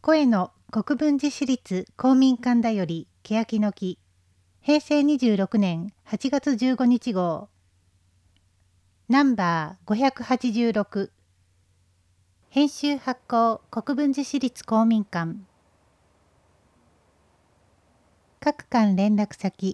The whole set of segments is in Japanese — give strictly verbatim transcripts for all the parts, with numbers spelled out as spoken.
声の国分寺市立公民館だより欅の木へいせいにじゅうろくねんはちがつじゅうごにち号ナンバーごひゃくはちじゅうろく編集発行国分寺市立公民館各館連絡先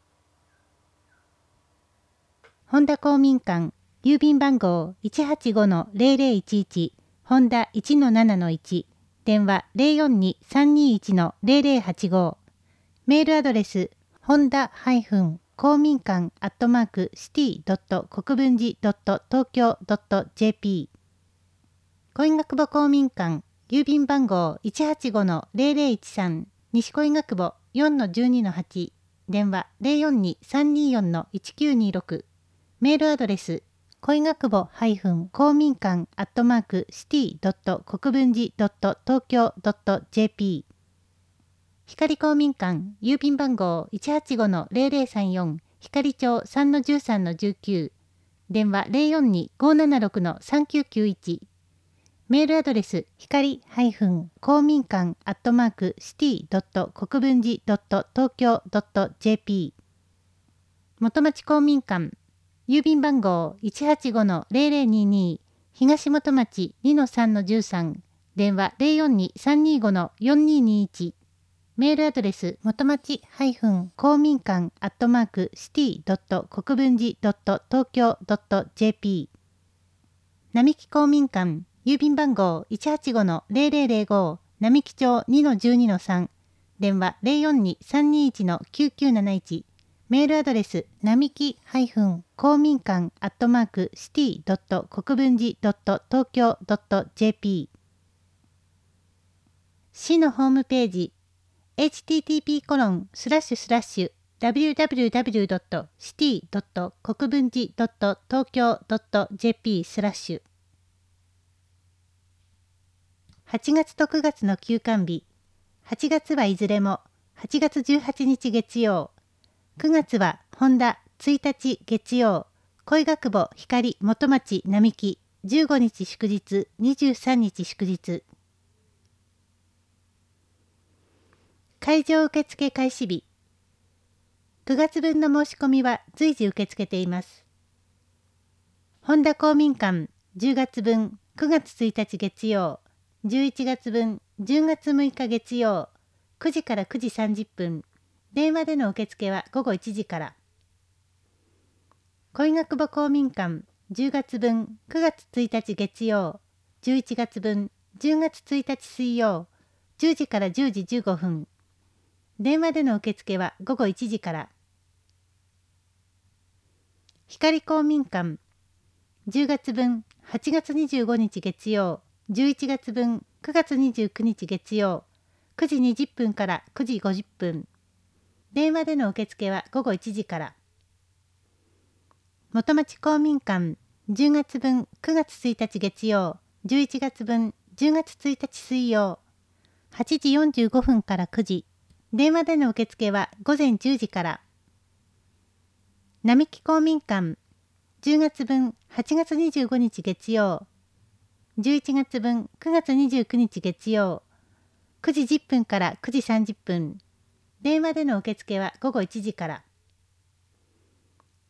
本田公民館郵便番号 いちはちごのゼロゼロいちいち 本田 いちのななのいち電話 ゼロよんにさんにいちのゼロゼロはちご メールアドレス本田公民館アットマークシティドット国分寺ドット東京ドット ジェーピー 小学母公民館郵便番号 いちはちごのゼロゼロいちさん 西小学母 よんのじゅうにのはち電話 ゼロよんにさんによんのいちきゅうにろくメールアドレス恋学母公民館アットマークシティドット国分寺ドット東京ドット ジェーピー 光公民館郵便番号 いちはちごのゼロゼロさんよん 光町 さんのじゅうさんのじゅうきゅう電話 ゼロよんにごーななろくのさんきゅうきゅういちメールアドレス光公民館アットマークシティドット国分寺ドット東京ドット ジェーピー 元町公民館郵便番号 いちはちごのゼロゼロにに 東元町 にのさんのじゅうさん電話 ゼロよんにさんにごのよんににいちメールアドレス元町公民館アットマークシティドット国分寺ドット東京ドット ジェーピー 並木公民館郵便番号 いちはちごのゼロゼロゼロご並木町 にのじゅうにのさん電話 ゼロよんにさんにいちのきゅうきゅうなないちメールアドレス並木公民館アットマークシティドット国分寺ドット東京ドット ジェーピー 市のホームページ エイチティーティーピーコロンスラッシュスラッシュダブリューダブリューダブリュードットシティドット国分寺ドット東京ドット ジェーピー スラッシュはちがつとくがつの休館日はちがつはいずれもはちがつじゅうはちにち月曜くがつは本田ついたち月曜恋学母光元町並木じゅうごにち祝日にじゅうさんにち祝日会場受付開始日くがつぶんの申し込みは随時受け付けています本田公民館じゅうがつぶんくがつついたち月曜じゅういちがつぶんじゅうがつむいか月曜くじからくじさんじゅっぷん電話での受付はごごいちじから恋学母公民館じゅうがつぶんくがつついたち月曜じゅういちがつぶんじゅうがつついたち水曜じゅうじからじゅうじじゅうごふん電話での受付はごごいちじから光公民館じゅうがつぶんはちがつにじゅうごにち月曜じゅういちがつぶんくがつにじゅうくにち月曜くじにじゅっぷんからくじごじゅっぷん電話での受付はごごいちじから元町公民館じゅうがつぶんくがつついたち月曜じゅういちがつぶんじゅうがつついたち水曜はちじよんじゅうごふんからくじ電話での受付はごぜんじゅうじから並木公民館じゅうがつぶんはちがつにじゅうごにち月曜じゅういちがつぶんくがつにじゅうくにち月曜くじじゅっぷんからくじさんじゅっぷん電話での受付はごごいちじから